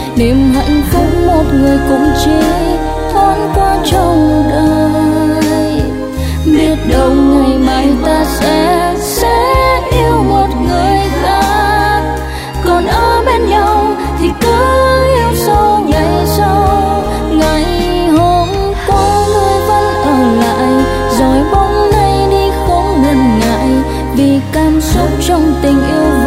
niềm hạnh phúc một người cũng chỉ thoáng qua trong đời. Biết đâu ngày mai ta sẽ yêu một người khác, còn ở bên nhau thì cứ yêu sâu ngày sau. Ngày hôm qua người vẫn ở lại, rồi bóng nay đi không ngần ngại, vì cảm xúc trong tình yêu